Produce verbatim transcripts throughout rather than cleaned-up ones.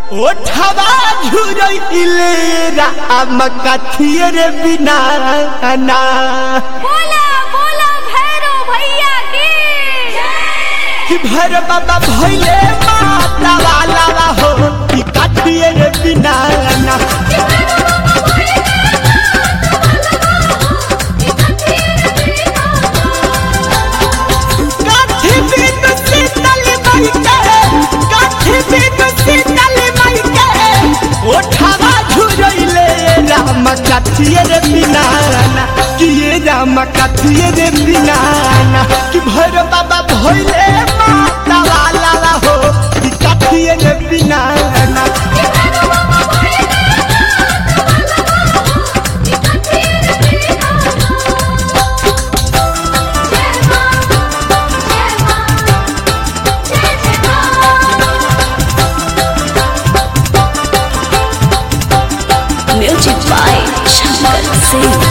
ओठवा झुरइले राम कथिए रे बिना ना। बोला बोला भैरव भैया की कि भैर बाबा भैले माता वाला हो कि कथिए रे बिना ना। काठी बिन शीतल मई के काठी बिन शीतल मई के ओठवा झुरइले राम कथिए रे बिना ना। कि ये राम कथिए रे बिना ना। कि भैर बाबा भैले माता वाला हो कि कथिए रे बिना ना। Music by Shankar Singh.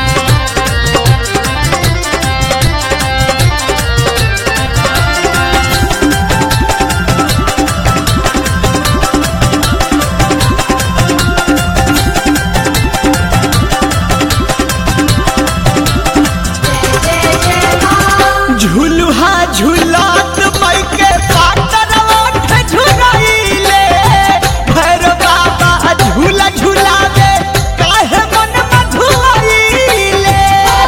झुलुहा झुलात मई के पातर ओठ झुरइले भैर बाबा झूला झुलावे काहे मन मधुइले।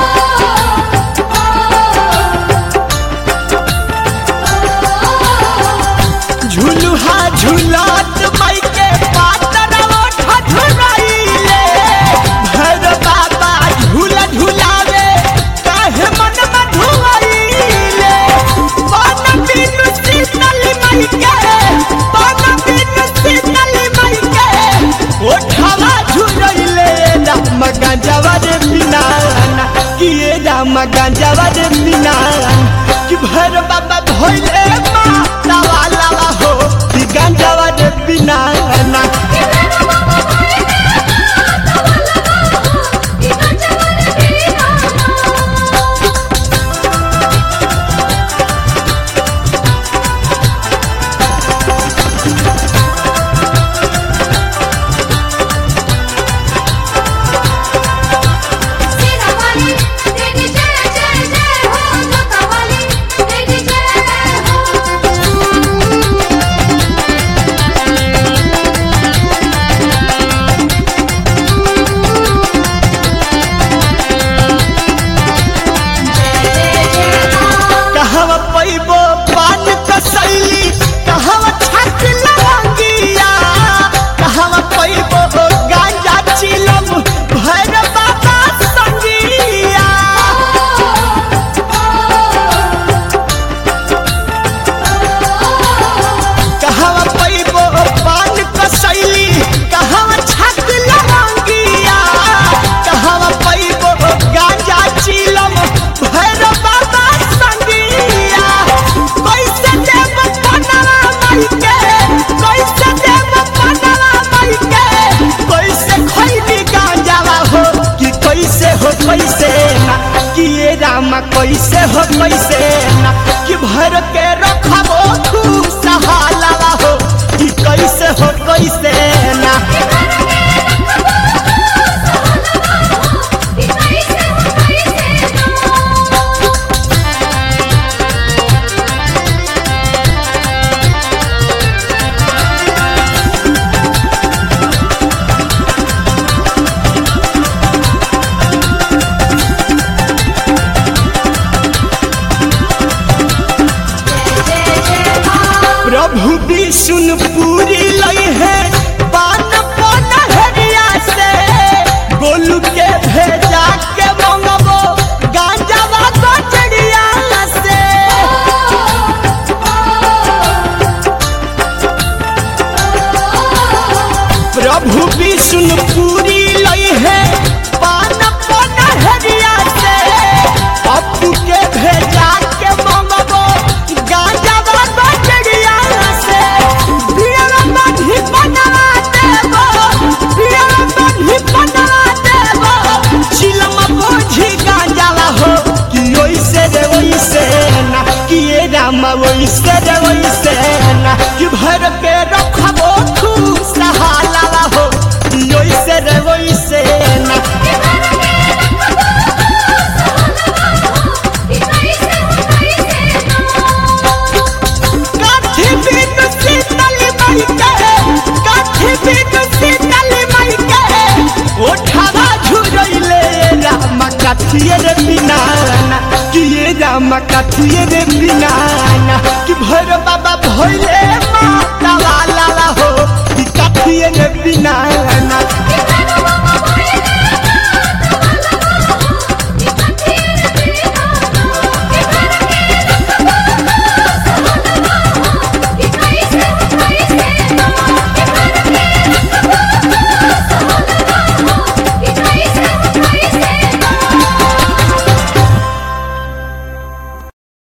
झुलुहा झुलात मई के पातर ओठ झुरइले भैर बाबा झूला झुलावे काहे मन मधुइले। पान बिन शीतल मई के पान बिन शीतल मई के ओठवा झुरइले राम गांजावा रे बिना ना। कि ये राम गांजावा रे बिना कि भैर बाबा भैले माता वाला हो कि गांजावा रे बिना ना। कहवा पैबो पान कसैली कहवा छाक लवंगिया कहवा पैबो गांजा चिलम भैर बाबा संगिया। कहवा पैबो पान कसैली कहवा छाक लवंगिया कहवा पैबो गांजा चिलम भैर बाबा संगिया। कैसे देव पनवा मई के कैसे देव पनवा मई के कैसे खैली गांजावा हो कि कैसे हो कैसे ना। कि ये राम कैसे हो कैसे ना। कि भर के रखबो खुशहाला हो कि कैसे हो कैसे ना। प्रभु विष्णुपुरी लई है पान पनहरिया से गोलू के भेजा के मंगबो गांजावा कचड़िया से। प्रभु विष्णुपुरी लई है पान पनहरिया से पप्पू के भेजा के मंगबो गांजावा कचड़िया से। बिया बांधी बनवा देबो बिया बांधी बनवा देबो चिलम बोझी गांजावा हो कि ओइसे रे ओइसे ना। कि ये राम ओइसे रे ओइसे ना। कि भर के रखबो खुश नथिए रे बिना